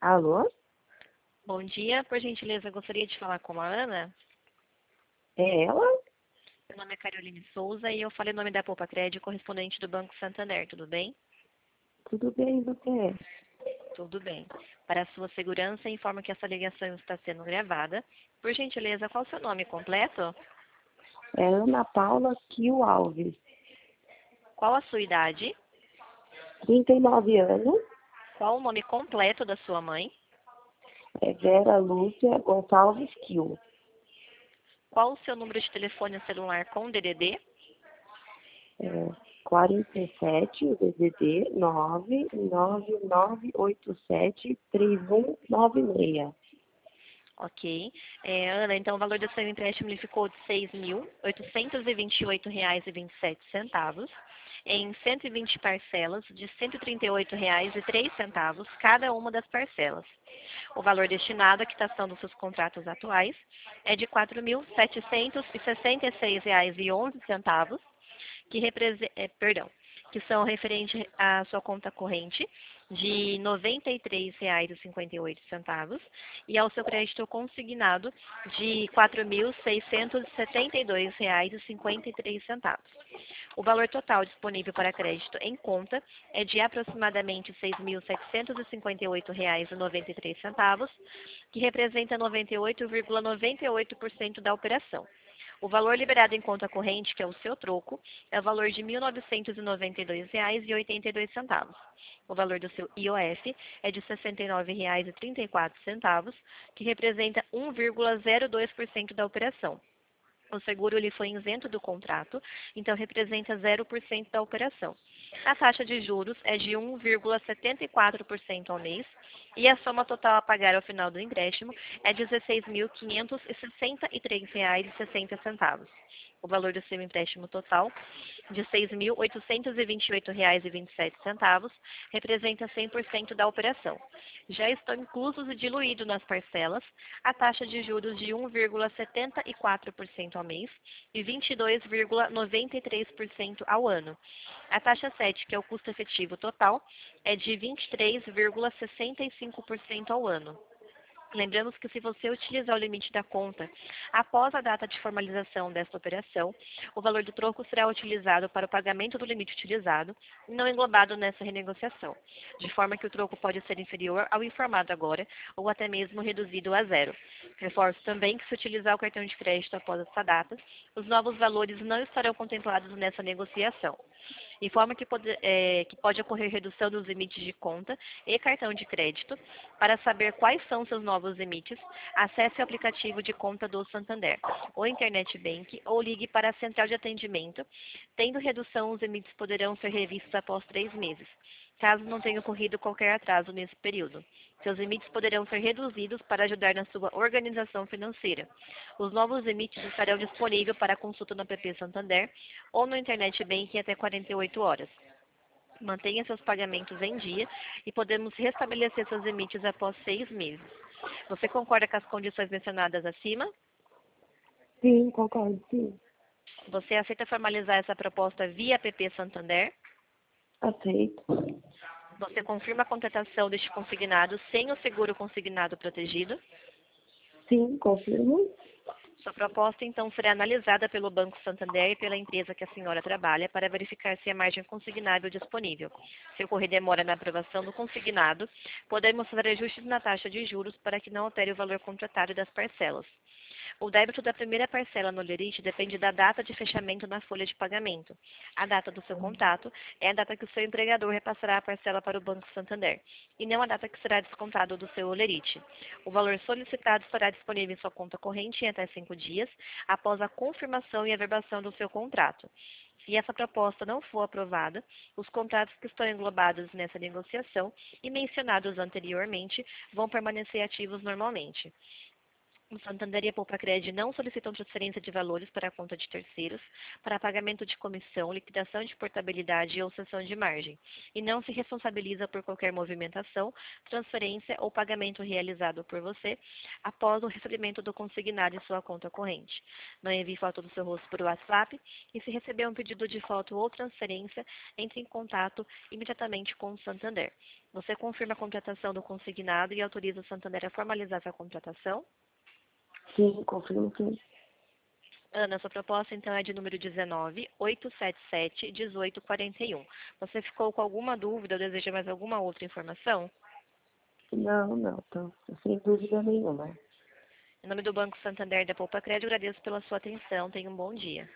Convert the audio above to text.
Alô? Bom dia, por gentileza, eu gostaria de falar com a Ana. É ela? Meu nome é Caroline Souza e eu falei o nome da Poupa Crédito, correspondente do Banco Santander, tudo bem? Tudo bem, você? Tudo bem. Para a sua segurança, informo que essa ligação está sendo gravada. Por gentileza, qual o seu nome completo? É Ana Paula Kio Alves, Qual a sua idade? 39 anos, Qual o nome completo da sua mãe? é Vera Lúcia Gonçalves Kio. Qual o seu número de telefone celular com DDD? É 47, o DDD 999873196. Ok. Ana, então o valor do seu empréstimo ele ficou de R$ 6.828,27 em 120 parcelas de R$ 138,03, cada uma das parcelas. O valor destinado à quitação dos seus contratos atuais é de R$ 4.766,11, que são referentes à sua conta corrente de R$ 93,58 e ao seu crédito consignado de R$ 4.672,53. O valor total disponível para crédito em conta é de aproximadamente R$ 6.758,93, que representa 98,98% da operação. O valor liberado em conta corrente, que é o seu troco, é o valor de R$ 1.992,82. O valor do seu IOF é de R$ 69,34, que representa 1,02% da operação. O seguro ele foi isento do contrato, então representa 0% da operação. A taxa de juros é de 1,74% ao mês e a soma total a pagar ao final do empréstimo é de R$ 16.563,60. O valor do seu empréstimo total, de R$ 6.828,27, representa 100% da operação. Já estão inclusos e diluídos nas parcelas a taxa de juros de 1,74% ao mês e 22,93% ao ano. A taxa 7, que é o custo efetivo total, é de 23,65% ao ano. Lembramos que se você utilizar o limite da conta após a data de formalização desta operação, o valor do troco será utilizado para o pagamento do limite utilizado e não englobado nessa renegociação, de forma que o troco pode ser inferior ao informado agora ou até mesmo reduzido a zero. Reforço também que se utilizar o cartão de crédito após essa data, os novos valores não estarão contemplados nessa negociação. Informa que pode ocorrer redução dos limites de conta e cartão de crédito. Para saber quais são seus novos limites, acesse o aplicativo de conta do Santander, ou Internet Bank, ou ligue para a central de atendimento. Tendo redução, os limites poderão ser revistos após 3 meses, caso não tenha ocorrido qualquer atraso nesse período. Seus limites poderão ser reduzidos para ajudar na sua organização financeira. Os novos limites estarão disponíveis para consulta no app Santander ou no Internet Banking até 48 horas. Mantenha seus pagamentos em dia e podemos restabelecer seus limites após 6 meses. Você concorda com as condições mencionadas acima? Sim, concordo, sim. Você aceita formalizar essa proposta via app Santander? Aceito. Você confirma a contratação deste consignado sem o seguro consignado protegido? Sim, confirmo. Sua proposta, então, será analisada pelo Banco Santander e pela empresa que a senhora trabalha para verificar se a margem consignável disponível. Se ocorrer demora na aprovação do consignado, podemos fazer ajustes na taxa de juros para que não altere o valor contratado das parcelas. O débito da primeira parcela no lerite depende da data de fechamento na folha de pagamento. A data do seu contato é a data que o seu empregador repassará a parcela para o Banco Santander, e não a data que será descontado do seu lerite. O valor solicitado estará disponível em sua conta corrente em até 5 dias, após a confirmação e averbação do seu contrato. Se essa proposta não for aprovada, os contratos que estão englobados nessa negociação e mencionados anteriormente vão permanecer ativos normalmente. O Santander e a Poupa-Cred não solicitam transferência de valores para a conta de terceiros, para pagamento de comissão, liquidação de portabilidade ou cessão de margem, e não se responsabiliza por qualquer movimentação, transferência ou pagamento realizado por você após o recebimento do consignado em sua conta corrente. Não envie foto do seu rosto por WhatsApp e, se receber um pedido de foto ou transferência, entre em contato imediatamente com o Santander. Você confirma a contratação do consignado e autoriza o Santander a formalizar essa contratação? Sim, confirmo sim. Ana, sua proposta então é de número 19.877.1841. Você ficou com alguma dúvida ou deseja mais alguma outra informação? Não, não, tô sem dúvida nenhuma. Em nome do Banco Santander da Poupa Crédito, agradeço pela sua atenção. Tenha um bom dia.